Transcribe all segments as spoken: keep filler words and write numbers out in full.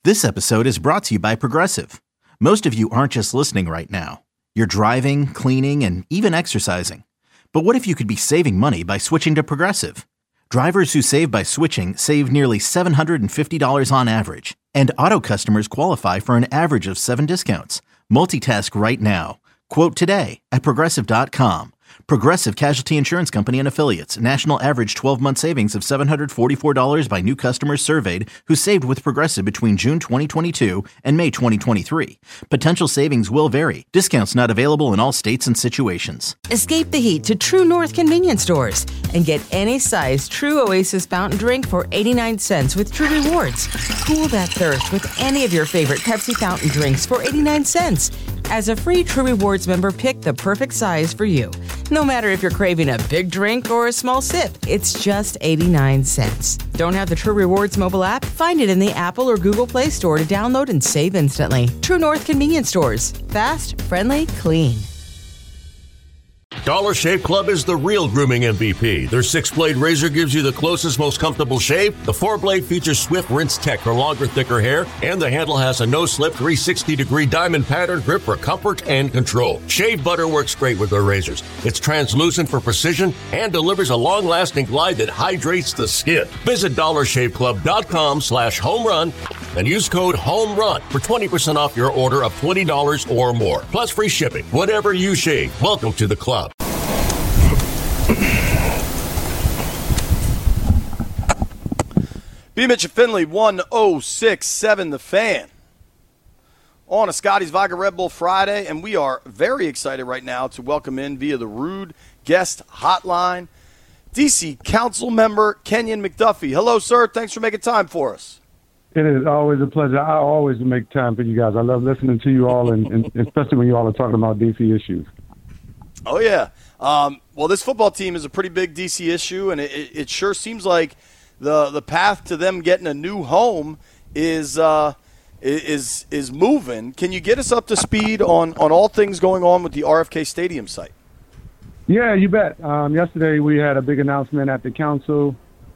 This episode is brought to you by Progressive. Most of you aren't just listening right now. You're driving, cleaning, and even exercising. But what if you could be saving money by switching to Progressive? Drivers who save by switching save nearly seven hundred fifty dollars on average. And auto customers qualify for an average of seven discounts. Multitask right now. Quote today at Progressive dot com. Progressive Casualty Insurance Company and Affiliates. National average twelve-month savings of seven hundred forty-four dollars by new customers surveyed who saved with Progressive between June twenty twenty-two and May twenty twenty-three. Potential savings will vary. Discounts not available in all states and situations. Escape the heat to True North convenience stores and get any size True Oasis fountain drink for eighty-nine cents with True Rewards. Cool that thirst with any of your favorite Pepsi fountain drinks for eighty-nine cents. As a free True Rewards member, pick the perfect size for you. No matter if you're craving a big drink or a small sip, it's just eighty-nine cents. Don't have the True Rewards mobile app? Find it in the Apple or Google Play Store to download and save instantly. True North convenience stores. Fast, friendly, clean. Dollar Shave Club is the real grooming M V P. Their six-blade razor gives you the closest, most comfortable shave. The four-blade features Swift Rinse Tech for longer, thicker hair. And the handle has a no-slip three hundred sixty degree diamond pattern grip for comfort and control. Shave butter works great with their razors. It's translucent for precision and delivers a long-lasting glide that hydrates the skin. Visit dollar shave club dot com slash home run and use code HOMERUN for twenty percent off your order of twenty dollars or more. Plus free shipping. Whatever you shave, welcome to the club. B. Mitch and Finley, one oh six point seven The Fan. On a Scotty's Vodka Red Bull Friday, and we are very excited right now to welcome in via the Rude Guest Hotline, D C Council member Kenyon McDuffie. Hello, sir. Thanks for making time for us. It is always a pleasure. I always make time for you guys. I love listening to you all, and, and especially when you all are talking about D C issues. Oh, yeah. Um, well, this football team is a pretty big D C issue, and it, it sure seems like the the path to them getting a new home is uh, is is moving. Can you get us up to speed on, on all things going on with the R F K Stadium site? Yeah, you bet. Um, yesterday we had a big announcement at the council.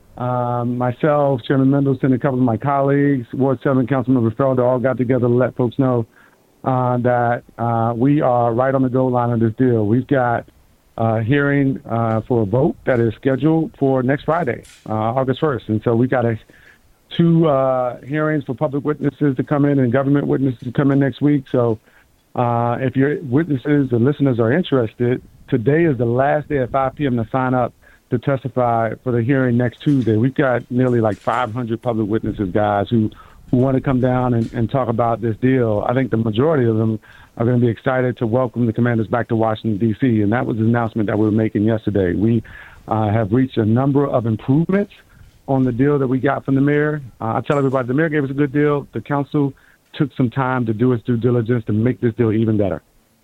Um, myself, Chairman Mendelson, a couple of my colleagues, Ward seven Councilmember Felder, all got together to let folks know uh, that uh, we are right on the goal line of this deal. We've got Uh, hearing uh, for a vote that is scheduled for next Friday, uh, August first. And so we've got a, two uh, hearings for public witnesses to come in and government witnesses to come in next week. So uh, if your witnesses or listeners are interested, today is the last day at five p.m. to sign up to testify for the hearing next Tuesday. We've got nearly like five hundred public witnesses, guys, who, who want to come down and, and talk about this deal. I think the majority of them are going to be excited to welcome the Commanders back to Washington, D C, and that was the announcement that we were making yesterday. We uh, have reached a number of improvements on the deal that we got from the mayor. Uh, I tell everybody, the mayor gave us a good deal. The council took some time to do its due diligence to make this deal even better.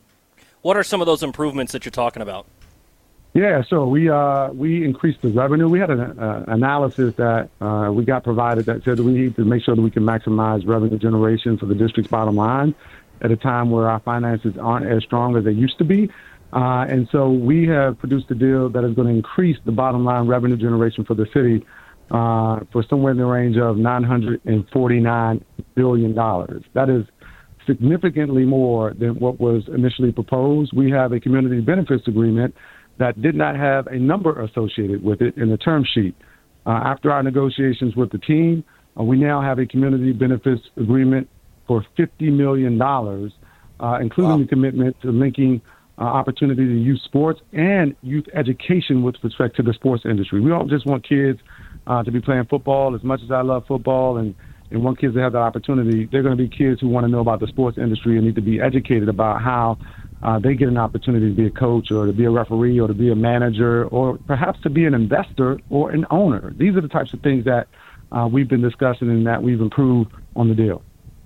What are some of those improvements that you're talking about? Yeah, so we uh, we increased the revenue. We had an uh, analysis that uh, we got provided that said that we need to make sure that we can maximize revenue generation for the district's bottom line at a time where our finances aren't as strong as they used to be. Uh, and so we have produced a deal that is going to increase the bottom line revenue generation for the city uh, for somewhere in the range of nine hundred forty-nine billion dollars. That is significantly more than what was initially proposed. We have a community benefits agreement that did not have a number associated with it in the term sheet. Uh, after our negotiations with the team, uh, we now have a community benefits agreement for fifty million dollars, uh, including wow. the commitment to linking uh, opportunity to youth sports and youth education with respect to the sports industry. We don't just want kids uh, to be playing football. As much as I love football and, and want kids to have that opportunity, they're going to be kids who want to know about the sports industry and need to be educated about how uh, they get an opportunity to be a coach or to be a referee or to be a manager or perhaps to be an investor or an owner. These are the types of things that uh, we've been discussing and that we've improved on the deal.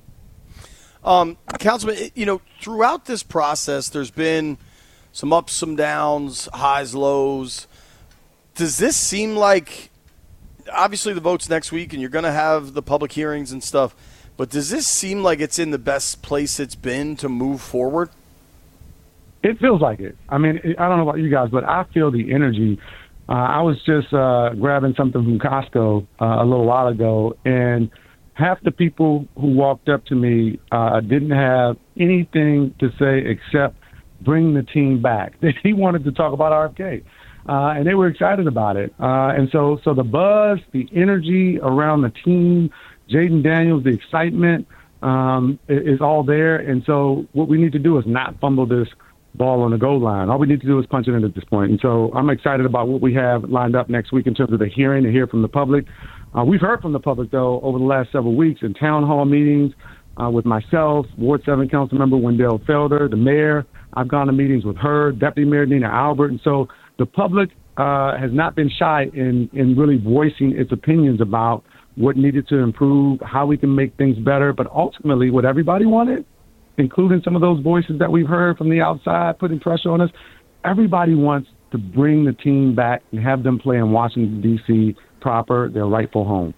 Um, Councilman, you know, throughout this process, there's been some ups, some downs, highs, lows. Does this seem like, obviously the vote's next week and you're going to have the public hearings and stuff, but does this seem like it's in the best place it's been to move forward? It feels like it. I mean, I don't know about you guys, but I feel the energy. Uh, I was just uh, grabbing something from Costco uh, a little while ago, and half the people who walked up to me uh, didn't have anything to say except bring the team back. He wanted to talk about R F K, uh, and they were excited about it. Uh, and so, so the buzz, the energy around the team, Jaden Daniels, the excitement um, is all there. And so what we need to do is not fumble this ball on the goal line. All we need to do is punch it in at this point. And so I'm excited about what we have lined up next week in terms of the hearing, to hear from the public. Uh, we've heard from the public, though, over the last several weeks in town hall meetings uh, with myself, Ward seven Council Member Wendell Felder, the mayor. I've gone to meetings with her, Deputy Mayor Nina Albert. And so the public uh, has not been shy in, in really voicing its opinions about what needed to improve, how we can make things better. But ultimately, what everybody wanted, including some of those voices that we've heard from the outside putting pressure on us, everybody wants to bring the team back and have them play in Washington, D C proper, their rightful home.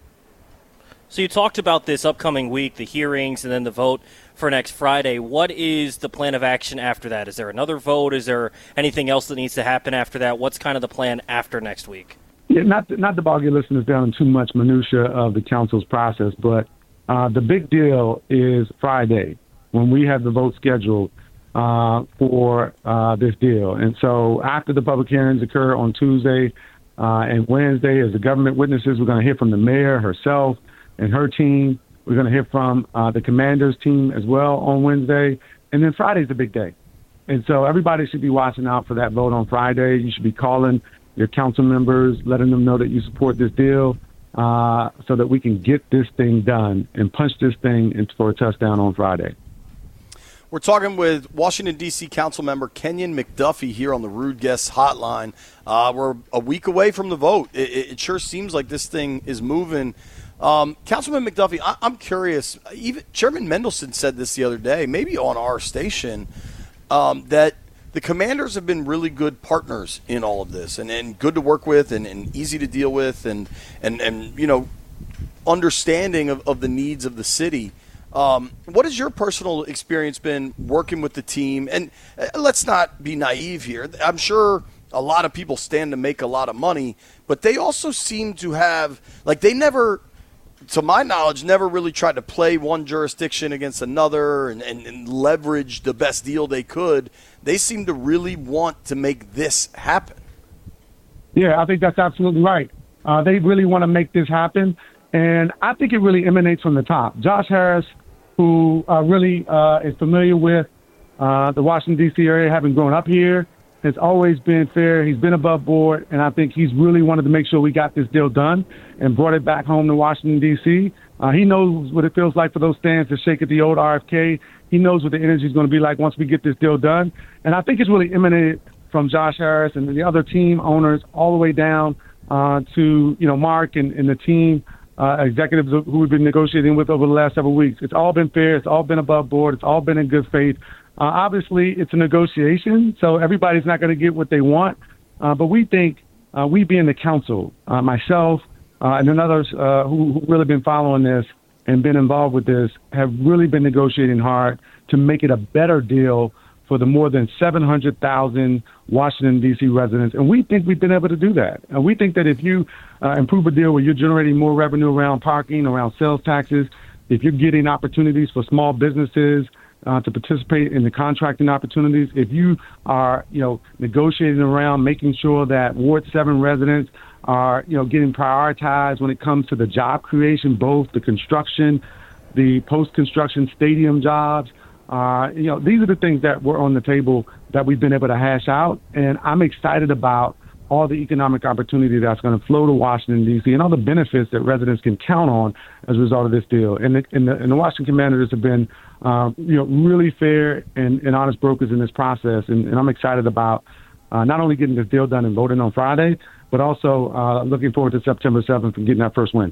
So you talked about this upcoming week, the hearings, and then the vote for next Friday. What is the plan of action after that? Is there another vote? Is there anything else that needs to happen after that? What's kind of the plan after next week? Yeah, not, not to bog your listeners down in too much minutia of the council's process, but uh, the big deal is Friday, when we have the vote scheduled uh, for uh, this deal. And so after the public hearings occur on Tuesday uh, and Wednesday, as the government witnesses, we're going to hear from the mayor herself and her team. We're going to hear from uh, the commander's team as well on Wednesday. And then Friday's the big day. And so everybody should be watching out for that vote on Friday. You should be calling your council members, letting them know that you support this deal uh, so that we can get this thing done and punch this thing in for a touchdown on Friday. We're talking with Washington, D C Council Member Kenyon McDuffie here on the Rude Guest Hotline. Uh, we're a week away from the vote. It, it sure seems like this thing is moving. Um, Councilman McDuffie, I, I'm curious. Even Chairman Mendelson said this the other day, maybe on our station, um, that the Commanders have been really good partners in all of this, and, and good to work with, and, and easy to deal with, and and and you know, understanding of, of the needs of the city. Um, what has your personal experience been working with the team? And uh, let's not be naive here. I'm sure a lot of people stand to make a lot of money, but they also seem to have, like, they never, to my knowledge, never really tried to play one jurisdiction against another and, and, and leverage the best deal they could. They seem to really want to make this happen. Yeah, I think that's absolutely right. Uh, they really want to make this happen. And I think it really emanates from the top. Josh Harris, who uh, really uh, is familiar with uh, the Washington, D C area, having grown up here, has always been fair. He's been above board, and I think he's really wanted to make sure we got this deal done and brought it back home to Washington, D C. Uh, he knows what it feels like for those stands to shake at the old R F K. He knows what the energy is going to be like once we get this deal done. And I think it's really emanated from Josh Harris and the other team owners all the way down uh, to, you know, Mark and, and the team. Uh, executives who we've been negotiating with over the last several weeks. It's all been fair. It's all been above board. It's all been in good faith. Uh, obviously, it's a negotiation, so everybody's not going to get what they want. Uh, but we think, uh, we being the council, uh, myself uh, and then others uh, who, who really been following this and been involved with this, have really been negotiating hard to make it a better deal for the more than seven hundred thousand Washington, D C residents. And we think we've been able to do that. And we think that if you uh, improve a deal where you're generating more revenue around parking, around sales taxes, if you're getting opportunities for small businesses uh, to participate in the contracting opportunities, if you are, you know, negotiating around making sure that Ward seven residents are, you know, getting prioritized when it comes to the job creation, both the construction, the post-construction stadium jobs, Uh, you know, these are the things that were on the table that we've been able to hash out. And I'm excited about all the economic opportunity that's going to flow to Washington, D C, and all the benefits that residents can count on as a result of this deal. And the, and the, and the Washington Commanders have been, uh, you know, really fair and, and honest brokers in this process. And, and I'm excited about uh, not only getting this deal done and voting on Friday, but also uh, looking forward to September seventh and getting that first win.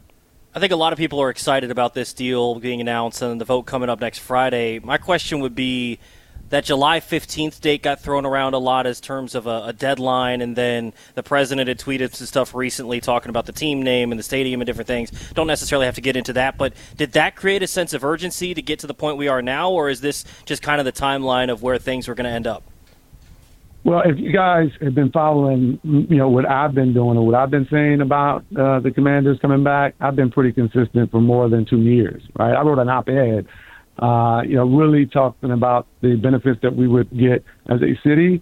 I think a lot of people are excited about this deal being announced and the vote coming up next Friday. My question would be that July fifteenth date got thrown around a lot as terms of a, a deadline, and then the president had tweeted some stuff recently talking about the team name and the stadium and different things. Don't necessarily have to get into that, but did that create a sense of urgency to get to the point we are now, or is this just kind of the timeline of where things were going to end up? Well, if you guys have been following, you know, what I've been doing or what I've been saying about uh, the Commanders coming back, I've been pretty consistent for more than two years, right? I wrote an op-ed, uh, you know, really talking about the benefits that we would get as a city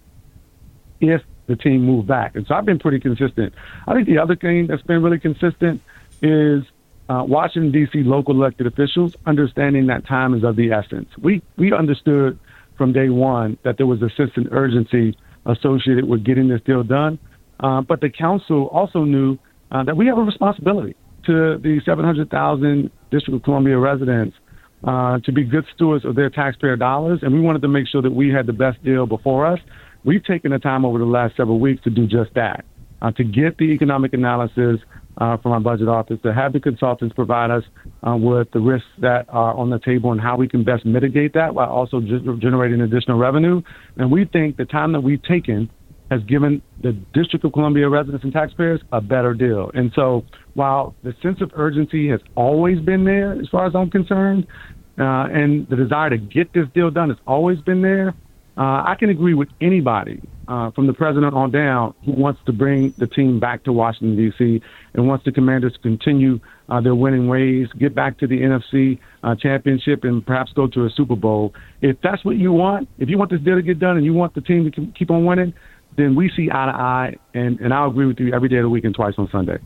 if the team moved back. And so I've been pretty consistent. I think the other thing that's been really consistent is uh, Washington, D C local elected officials understanding that time is of the essence. We, we understood from day one that there was a sense of urgency associated with getting this deal done. Uh, but the council also knew uh, that we have a responsibility to the seven hundred thousand District of Columbia residents uh, to be good stewards of their taxpayer dollars. And we wanted to make sure that we had the best deal before us. We've taken the time over the last several weeks to do just that, uh, to get the economic analysis uh, from our budget office, to have the consultants provide us uh, with the risks that are on the table and how we can best mitigate that while also ge- generating additional revenue. And we think the time that we've taken has given the District of Columbia residents and taxpayers a better deal. And so while the sense of urgency has always been there, as far as I'm concerned, uh, and the desire to get this deal done has always been there, Uh, I can agree with anybody uh, from the president on down who wants to bring the team back to Washington, D C, and wants the Commanders to continue uh, their winning ways, get back to the N F C uh, championship, and perhaps go to a Super Bowl. If that's what you want, if you want this deal to get done and you want the team to keep on winning, then we see eye to eye, and, and I'll agree with you every day of the week and twice on Sunday.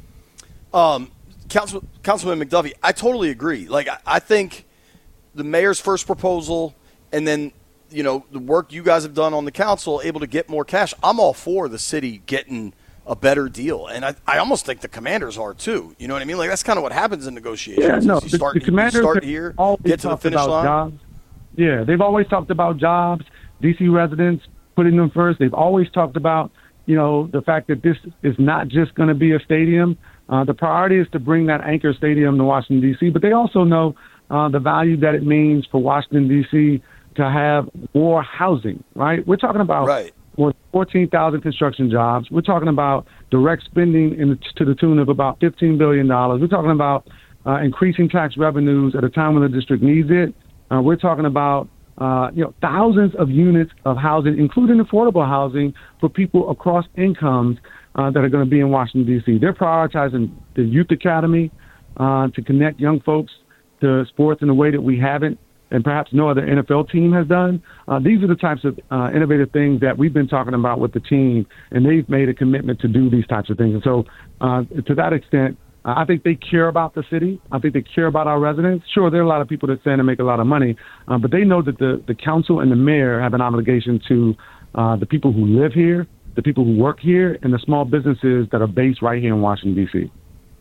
Um, Council, Councilman McDuffie, I totally agree. Like, I, I think the mayor's first proposal and then you know, the work you guys have done on the council, able to get more cash. I'm all for the city getting a better deal. And I, I almost think the Commanders are too. You know what I mean? Like, that's kind of what happens in negotiations. Yeah, no, you the, start, the Commanders you start here, get to the finish line. Jobs. Yeah, they've always talked about jobs, D C residents, putting them first. They've always talked about, you know, the fact that this is not just going to be a stadium. Uh, the priority is to bring that anchor stadium to Washington, D C, but they also know uh, the value that it means for Washington, D C to have more housing, right? We're talking about right. more than fourteen thousand construction jobs. We're talking about direct spending in the, to the tune of about fifteen billion dollars. We're talking about uh, increasing tax revenues at a time when the district needs it. Uh, we're talking about uh, you know thousands of units of housing, including affordable housing for people across incomes uh, that are going to be in Washington, D C. They're prioritizing the Youth Academy uh, to connect young folks to sports in a way that we haven't and perhaps no other N F L team has done. Uh, these are the types of uh, innovative things that we've been talking about with the team, and they've made a commitment to do these types of things. And so uh, to that extent, uh, I think they care about the city. I think they care about our residents. Sure, there are a lot of people that stand and make a lot of money, uh, but they know that the, the council and the mayor have an obligation to uh, the people who live here, the people who work here, and the small businesses that are based right here in Washington, D C.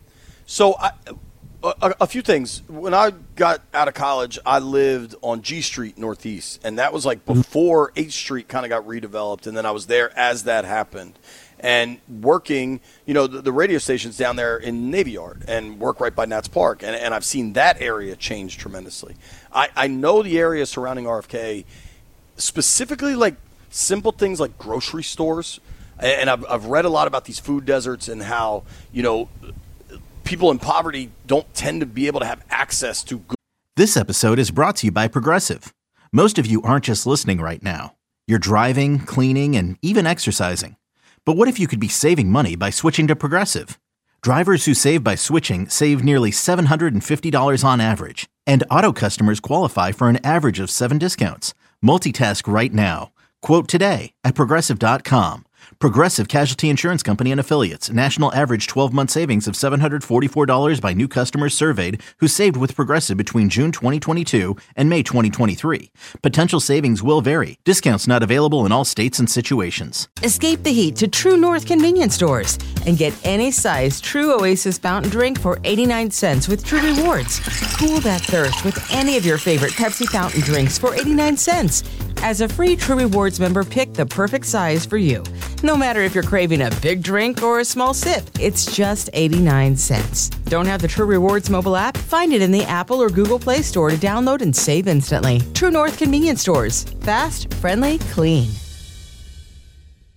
So I... A, a few things. When I got out of college, I lived on G Street Northeast, and that was like before eighth Street kind of got redeveloped, and then I was there as that happened. And working, you know, the, the radio station's down there in Navy Yard and work right by Nats Park, and, and I've seen that area change tremendously. I, I know the area surrounding R F K, specifically like simple things like grocery stores, and I've, I've read a lot about these food deserts and how, you know, people in poverty don't tend to be able to have access to good. This episode is brought to you by Progressive. Most of you aren't just listening right now. You're driving, cleaning, and even exercising. But what if you could be saving money by switching to Progressive? Drivers who save by switching save nearly seven hundred fifty dollars on average. And auto customers qualify for an average of seven discounts. Multitask right now. Quote today at Progressive dot com. Progressive Casualty Insurance Company and Affiliates. National average twelve-month savings of seven hundred forty-four dollars by new customers surveyed who saved with Progressive between June twenty twenty-two and May twenty twenty-three. Potential savings will vary. Discounts not available in all states and situations. Escape the heat to True North convenience stores and get any size True Oasis fountain drink for eighty-nine cents with True Rewards. Cool that thirst with any of your favorite Pepsi fountain drinks for eighty-nine cents. As a free True Rewards member, pick the perfect size for you. No matter if you're craving a big drink or a small sip, it's just eighty-nine cents. Don't have the True Rewards mobile app? Find it in the Apple or Google Play Store to download and save instantly. True North convenience stores. Fast, friendly, clean.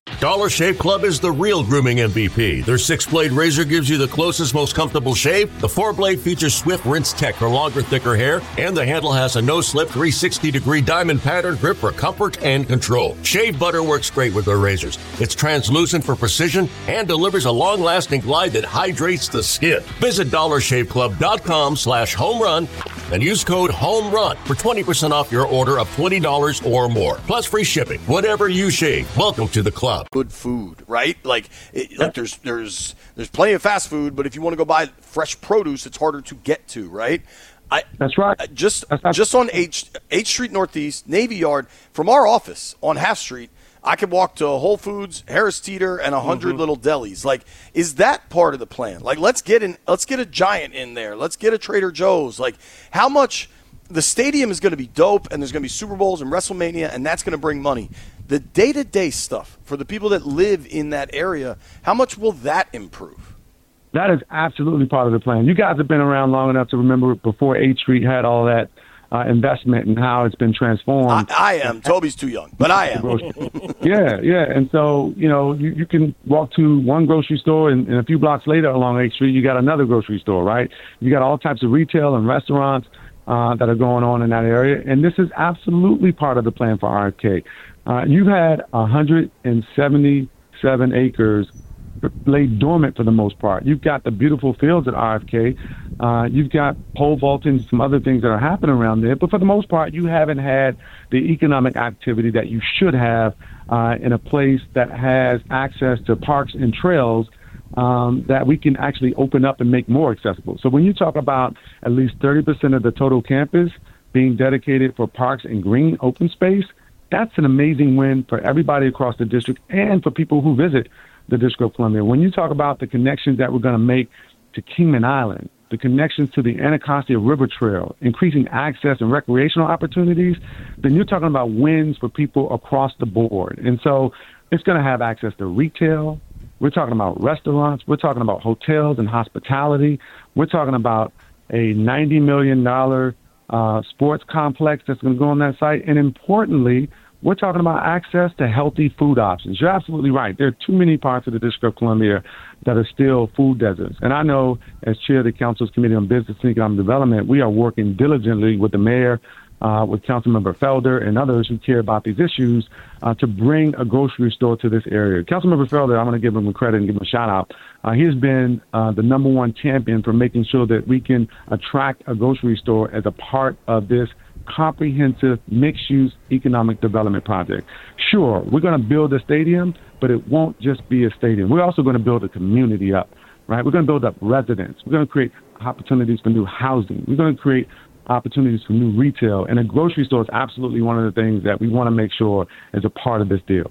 Dollar Shave Club is the real grooming M V P. Their six-blade razor gives you the closest, most comfortable shave. The four-blade features Swift Rinse Tech for longer, thicker hair, and the handle has a no-slip three hundred sixty degree diamond pattern grip for comfort and control. Shave butter works great with their razors. It's translucent for precision and delivers a long-lasting glide that hydrates the skin. Visit dollar shave club dot com slash home run and use code HOMERUN for twenty percent off your order of twenty dollars or more, plus free shipping. Whatever you shave, welcome to the club. Good food, right? Like, it, like there's there's there's plenty of fast food, but if you want to go buy fresh produce, it's harder to get to, right? I, That's right. Just That's just on H H Street Northeast, Navy Yard, from our office on Half Street, I could walk to Whole Foods, Harris Teeter, and a hundred mm-hmm. little delis. Like, is that part of the plan? Like, let's get in, let's get a Giant in there. Let's get a Trader Joe's. Like, how much? The stadium is going to be dope, and there's going to be Super Bowls and WrestleMania, and that's going to bring money. The day-to-day stuff for the people that live in that area, how much will that improve? That is absolutely part of the plan. You guys have been around long enough to remember before eighth Street had all that uh, investment and how it's been transformed. I, I am. Toby's too young, but I am. yeah, yeah. And so, you know, you, you can walk to one grocery store, and, and a few blocks later along eighth Street, you got another grocery store, right? You got all types of retail and restaurants uh, that are going on in that area. And this is absolutely part of the plan for R F K. Uh, you've had one hundred seventy-seven acres laid dormant for the most part. You've got the beautiful fields at R F K. Uh, you've got pole vaulting, some other things that are happening around there. But for the most part, you haven't had the economic activity that you should have uh, in a place that has access to parks and trails um, that we can actually open up and make more accessible. So when you talk about at least thirty percent of the total campus being dedicated for parks and green open space, that's an amazing win for everybody across the district and for people who visit the District of Columbia. When you talk about the connections that we're going to make to Kingman Island, the connections to the Anacostia River Trail, increasing access and recreational opportunities, then you're talking about wins for people across the board. And so it's going to have access to retail. We're talking about restaurants. We're talking about hotels and hospitality. We're talking about a ninety million dollars uh, sports complex that's going to go on that site. And importantly, we're talking about access to healthy food options. You're absolutely right. There are too many parts of the District of Columbia that are still food deserts. And I know, as chair of the Council's Committee on Business and Economic Development, we are working diligently with the mayor, uh, with Councilmember Felder and others who care about these issues uh, to bring a grocery store to this area. Councilmember Felder, I'm going to give him a credit and give him a shout out. Uh, he has been uh, the number one champion for making sure that we can attract a grocery store as a part of this comprehensive mixed-use economic development project. Sure, we're going to build a stadium, but it won't just be a stadium. We're also going to build a community up, right? We're going to build up residents. We're going to create opportunities for new housing. We're going to create opportunities for new retail. And a grocery store is absolutely one of the things that we want to make sure is a part of this deal.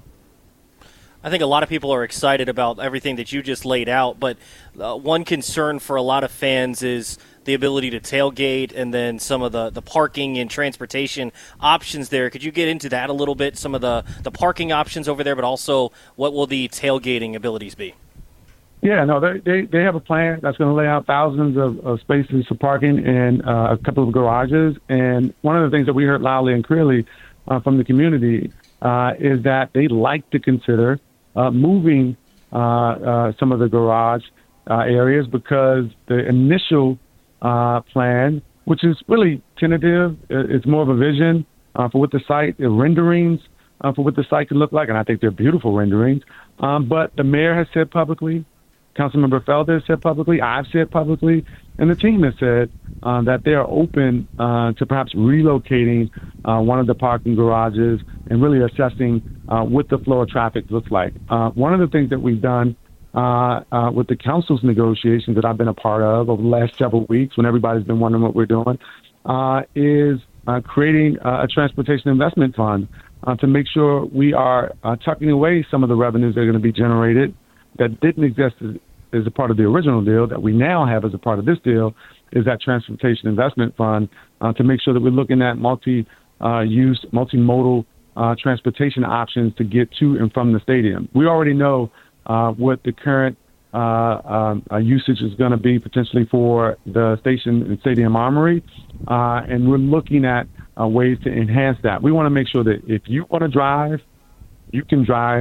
I think a lot of people are excited about everything that you just laid out, but uh, one concern for a lot of fans is the ability to tailgate and then some of the, the parking and transportation options there. Could you get into that a little bit, some of the, the parking options over there, but also what will the tailgating abilities be? Yeah, no, they they, they have a plan that's going to lay out thousands of, of spaces for parking and uh, a couple of garages. And one of the things that we heard loudly and clearly uh, from the community uh, is that they like to consider uh, moving uh, uh, some of the garage uh, areas because the initial uh, plan, which is really tentative, it's more of a vision uh, for what the site, the renderings uh, for what the site can look like, and I think they're beautiful renderings. Um, but the mayor has said publicly, Councilmember Felder has said publicly, I've said publicly, and the team has said uh, that they are open uh, to perhaps relocating uh, one of the parking garages and really assessing uh, what the flow of traffic looks like. Uh, one of the things that we've done uh, uh, with the council's negotiations that I've been a part of over the last several weeks when everybody's been wondering what we're doing uh, is uh, creating uh, a transportation investment fund uh, to make sure we are uh, tucking away some of the revenues that are going to be generated that didn't exist as, as a part of the original deal, that we now have as a part of this deal, is that transportation investment fund uh, to make sure that we're looking at multi-use, uh, multimodal uh, transportation options to get to and from the stadium. We already know uh, what the current uh, um, uh, usage is going to be potentially for the station and stadium armory, uh, and we're looking at uh, ways to enhance that. We want to make sure that if you want to drive, you can drive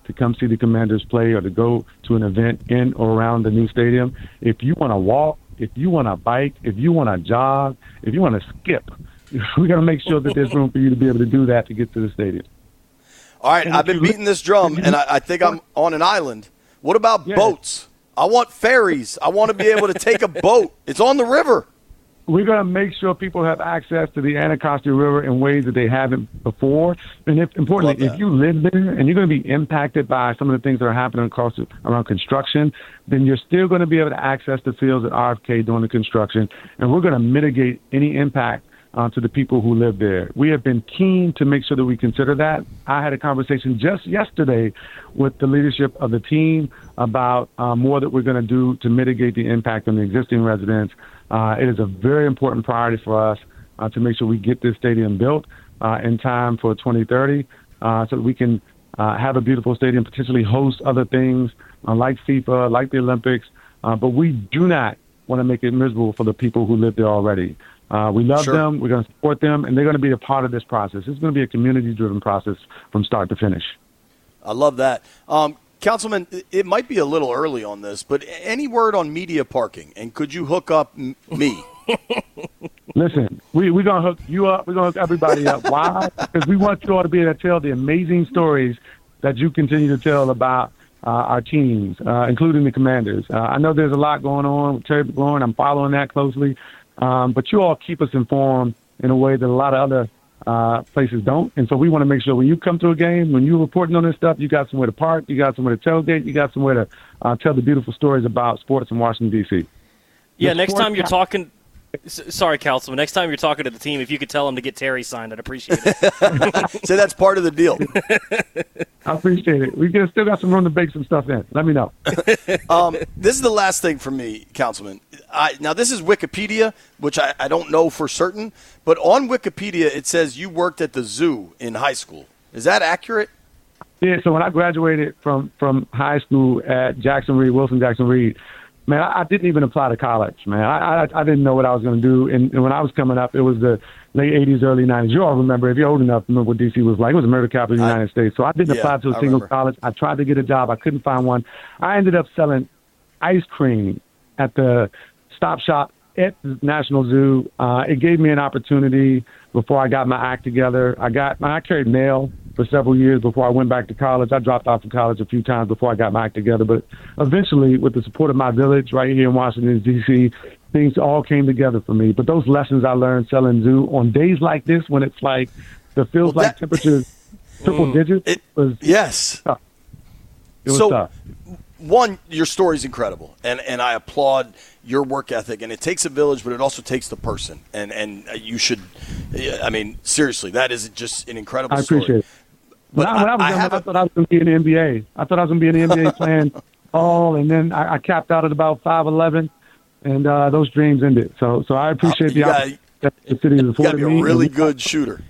to come see the Commanders play or to go to an event in or around the new stadium, if you want to walk, if you want to bike, if you want to jog, if you want to skip, we got to make sure that there's room for you to be able to do that to get to the stadium. All right, I've been beating this drum, and I, I think I'm on an island. What about yeah. boats? I want ferries. I want to be able to take a boat. It's on the river. We're going to make sure people have access to the Anacostia River in ways that they haven't before. And if, importantly, if you live there and you're going to be impacted by some of the things that are happening across around construction, then you're still going to be able to access the fields at R F K during the construction. And we're going to mitigate any impact uh, to the people who live there. We have been keen to make sure that we consider that. I had a conversation just yesterday with the leadership of the team about uh, more that we're going to do to mitigate the impact on the existing residents. Uh, it is a very important priority for us uh, to make sure we get this stadium built uh, in time for twenty thirty uh, so that we can uh, have a beautiful stadium, potentially host other things uh, like FIFA, like the Olympics. Uh, but we do not want to make it miserable for the people who live there already. Uh, we love sure. them. We're going to support them, and they're going to be a part of this process. It's going to be a community-driven process from start to finish. I love that. Um, Councilman, it might be a little early on this, but any word on media parking? And could you hook up m- me? Listen, we, we're going to hook you up. We're going to hook everybody up. Why? Because we want you all to be able to tell the amazing stories that you continue to tell about uh, our teams, uh, including the Commanders. Uh, I know there's a lot going on with Terry McLaurin. I'm following that closely. Um, but you all keep us informed in a way that a lot of other uh, places don't. And so we want to make sure when you come to a game, when you're reporting on this stuff, you got somewhere to park, you got somewhere to tailgate, you got somewhere to uh, tell the beautiful stories about sports in Washington, D C. Yeah, the next time you're talking – sorry, Councilman. Next time you're talking to the team, if you could tell them to get Terry signed, I'd appreciate it. Say that's part of the deal. I appreciate it. We still got some room to bake some stuff in. Let me know. um, this is the last thing for me, Councilman. I, now, this is Wikipedia, which I, I don't know for certain, but on Wikipedia it says you worked at the zoo in high school. Is that accurate? Yeah, so when I graduated from, from high school at Jackson Reed, Wilson Jackson Reed, man, I, I didn't even apply to college, man. I, I, I didn't know what I was going to do. And, and when I was coming up, it was the late eighties, early nineties. You all remember, if you're old enough, remember what D C was like. It was a murder capital of the United I, States. So I didn't yeah, apply to a I single remember. college. I tried to get a job. I couldn't find one. I ended up selling ice cream at the Stop Shop at the National Zoo. Uh, it gave me an opportunity before I got my act together. I got I carried mail for several years before I went back to college. I dropped out from college a few times before I got my act together. But eventually, with the support of my village right here in Washington, D C, things all came together for me. But those lessons I learned selling zoo on days like this, when it's like the feels well, like that, temperatures triple digits, it, was yes. tough. It was so, tough. One, your story is incredible, and, and I applaud your work ethic. And it takes a village, but it also takes the person. And and you should, I mean, seriously, that is just an incredible I story. appreciate it. But when I, when I was I, young, I, I thought I was going to be in the N B A. I thought I was going to be in the N B A playing all, and then I, I capped out at about five eleven, and uh, those dreams ended. So so I appreciate the opportunity that the city has afforded me. You got to be a really good shooter.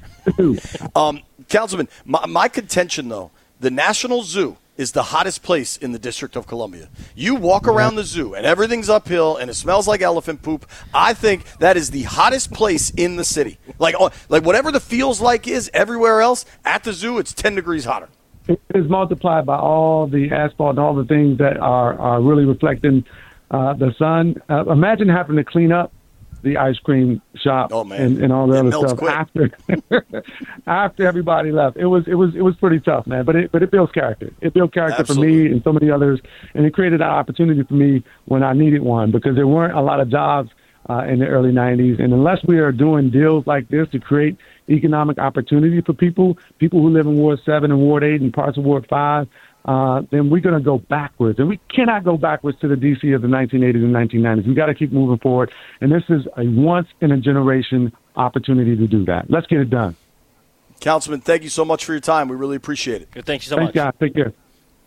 um, Councilman, my, my contention, though, the National Zoo is the hottest place in the District of Columbia. You walk around the zoo, and everything's uphill, and it smells like elephant poop. I think that is the hottest place in the city. Like, like whatever the feels like is everywhere else, at the zoo, it's ten degrees hotter. It is multiplied by all the asphalt and all the things that are, are really reflecting uh, the sun. Uh, imagine having to clean up the ice cream shop oh, man. and, and all the it other melts stuff quick. after after everybody left. It was it was it was pretty tough, man. But it but it builds character. It built character Absolutely. for me and so many others, and it created an opportunity for me when I needed one, because there weren't a lot of jobs uh, in the early nineties. And unless we are doing deals like this to create economic opportunity for people, people who live in Ward seven and Ward eight and parts of Ward five, uh, then we're going to go backwards. And we cannot go backwards to the D C of the nineteen eighties and nineteen nineties. We've got to keep moving forward. And this is a once-in-a-generation opportunity to do that. Let's get it done. Councilman, thank you so much for your time. We really appreciate it. Good, thank you so Thanks, much. guys. Take care.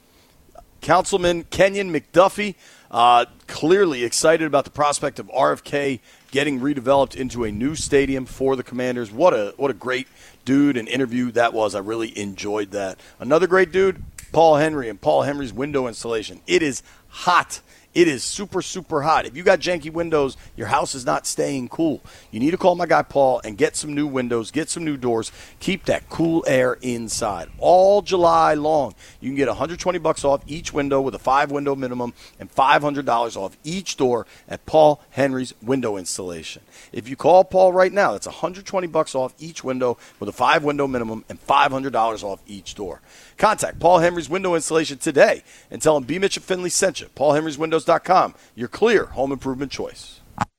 Councilman Kenyon McDuffie, uh, clearly excited about the prospect of R F K getting redeveloped into a new stadium for the Commanders. What a what a great dude and interview that was. I really enjoyed that. Another great dude, Paul Henry, and Paul Henry's window installation. It is hot It is super, super hot. If you got janky windows, your house is not staying cool. You need to call my guy Paul and get some new windows, get some new doors, keep that cool air inside. All July long, you can get one hundred twenty bucks off each window with a five-window minimum and five hundred dollars off each door at Paul Henry's Window Installation. If you call Paul right now, that's one hundred twenty bucks off each window with a five-window minimum and five hundred dollars off each door. Contact Paul Henry's Window Installation today and tell him B. Mitch and Finley sent you. paul henrys windows dot com, your clear home improvement choice.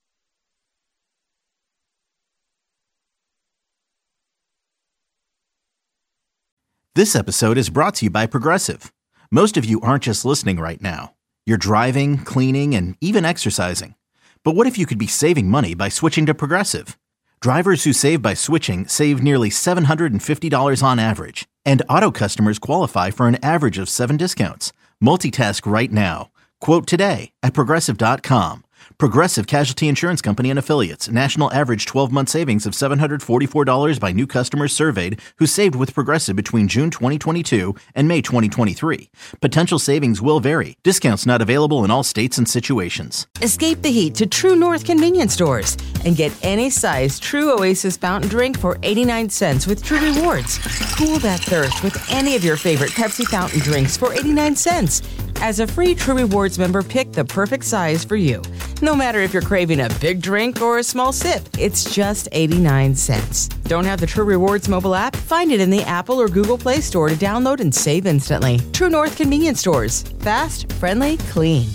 This episode is brought to you by Progressive. Most of you aren't just listening right now. You're driving, cleaning, and even exercising. But what if you could be saving money by switching to Progressive? Drivers who save by switching save nearly seven hundred fifty dollars on average. And auto customers qualify for an average of seven discounts. Multitask right now. Quote today at Progressive dot com. Progressive Casualty Insurance Company and Affiliates. National average twelve-month savings of seven hundred forty-four dollars by new customers surveyed who saved with Progressive between June twenty twenty-two and May twenty twenty-three. Potential savings will vary. Discounts not available in all states and situations. Escape the heat to True North convenience stores and get any size True Oasis fountain drink for eighty-nine cents with True Rewards. Cool that thirst with any of your favorite Pepsi fountain drinks for eighty-nine cents. As a free True Rewards member, pick the perfect size for you. No matter if you're craving a big drink or a small sip, it's just eighty-nine cents. Don't have the True Rewards mobile app? Find it in the Apple or Google Play Store to download and save instantly. True North convenience stores. Fast, friendly, clean.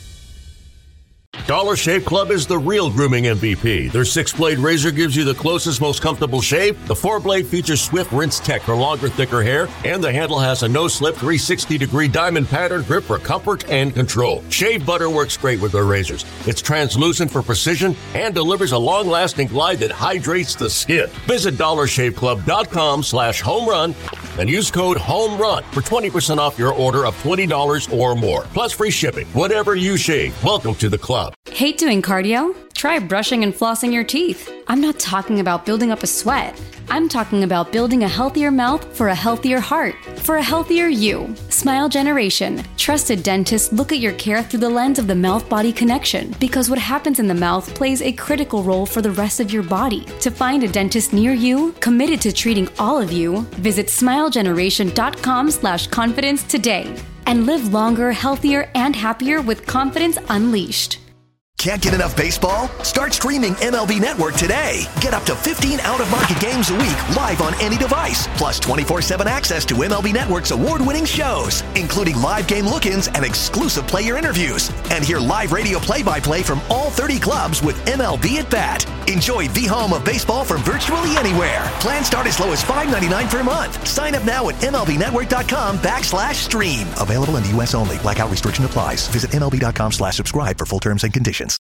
Dollar Shave Club is the real grooming M V P. Their six-blade razor gives you the closest, most comfortable shave. The four-blade features Swift Rinse Tech for longer, thicker hair, and the handle has a no-slip three hundred sixty degree diamond pattern grip for comfort and control. Shave butter works great with their razors. It's translucent for precision and delivers a long-lasting glide that hydrates the skin. Visit dollar shave club dot com slash home run and use code HOMERUN for twenty percent off your order of twenty dollars or more, plus free shipping. Whatever you shave, welcome to the club. Hate doing cardio? Try brushing and flossing your teeth. I'm not talking about building up a sweat. I'm talking about building a healthier mouth for a healthier heart, for a healthier you. Smile Generation. Trusted dentists look at your care through the lens of the mouth-body connection, because what happens in the mouth plays a critical role for the rest of your body. To find a dentist near you, committed to treating all of you, visit smile generation dot com slash confidence today. And live longer, healthier, and happier with confidence unleashed. Can't get enough baseball? Start streaming M L B Network today. Get up to fifteen out-of-market games a week live on any device, plus twenty-four seven access to M L B Network's award-winning shows, including live game look-ins and exclusive player interviews. And hear live radio play-by-play from all thirty clubs with M L B at Bat. Enjoy the home of baseball from virtually anywhere. Plans start as low as five ninety-nine per month. Sign up now at M L B network dot com backslash stream. Available in the U S only. Blackout restriction applies. Visit M L B dot com slash subscribe for full terms and conditions.